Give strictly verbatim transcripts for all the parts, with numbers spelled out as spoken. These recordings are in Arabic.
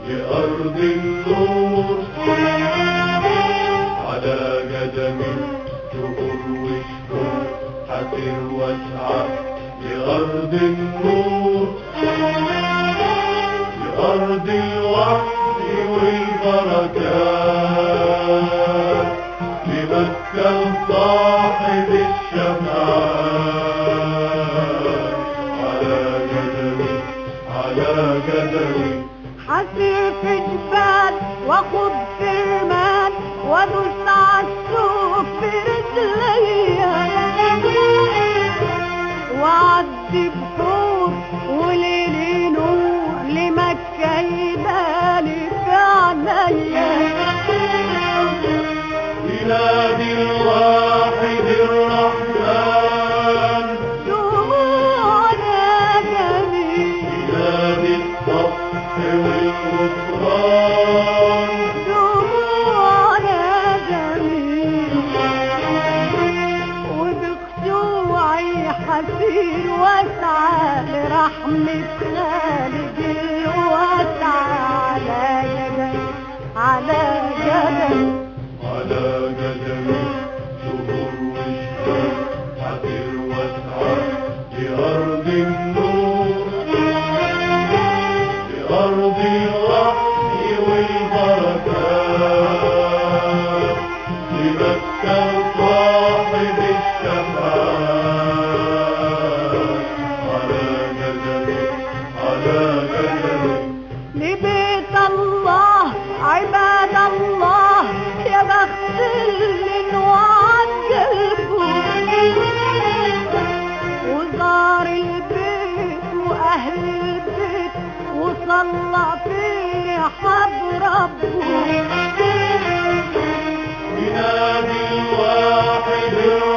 لأرض النور، على قدمي شهور وشهور حسير واسعى لأرض النور، لأرض الوحي والبركات، لمكة صاحب الشفاعات. على قدمي على قدمي حسير في جبال واخد في رمال وادوس عالسوق برجليا، وعدي بحور وليلي نور لمكة يبالي في عينيا. ينادي الواحد الرحمن دموع ندمي، ينادي الصفح والغفران، دموع ندمي، وبخشوعي حسير واسعى لرحمة خالق الواسعة. على قدمي على قدمي على قدمي شهور وشهور حسير واسعى لأرض النور، لأرض الوحي والبركات، لمكة صاحب الشفاعات. على قدمي على قدمي لبيت الله عباد الله، يا بخت اللي انوعد قلبه وزار البيت واهل البيت وصلى فيه حب ربه. ينادي الواحد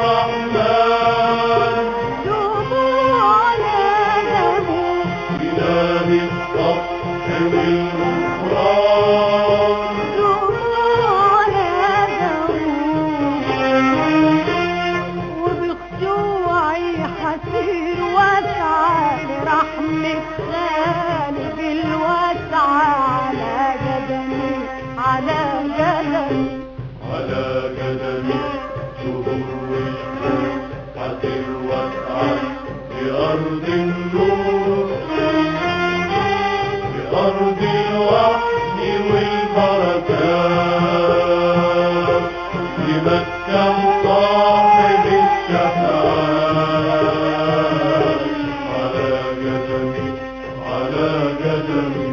الرحمن دموع ندمه، ينادي الصفح والغفران، دموع ندمه، وبخشوعي حسير واسعى لرحمة خالق الواسعة. على قدمي على قدمي على قدمي شهور وشهور حسير واسعى لأرض النور، لأرض الوحي والبركات، لمكة صاحب الشفاعات. على قدمي على قدمي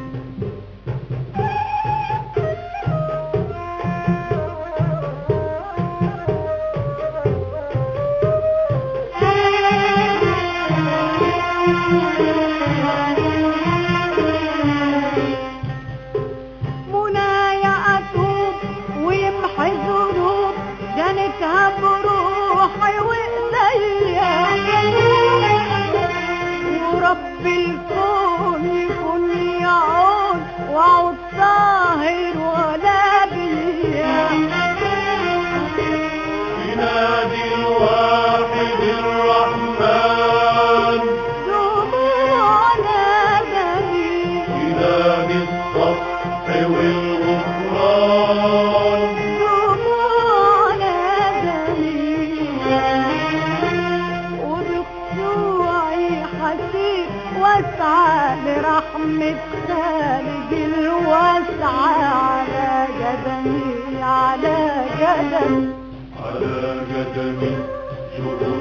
منايا أتوب ويمحي ذنوب جنتها بروحي وإيديا، ورب الكون يكون يعود وأعود طاهر ولا بيا. ينادي الواحد الرحمن دموع ندمي، ينادي الصفح والغفران، دموع ندمي، وبخشوعي حسير واسعى لرحمة خالق الواسعة. على قدمي على قدمي على قدمي شهور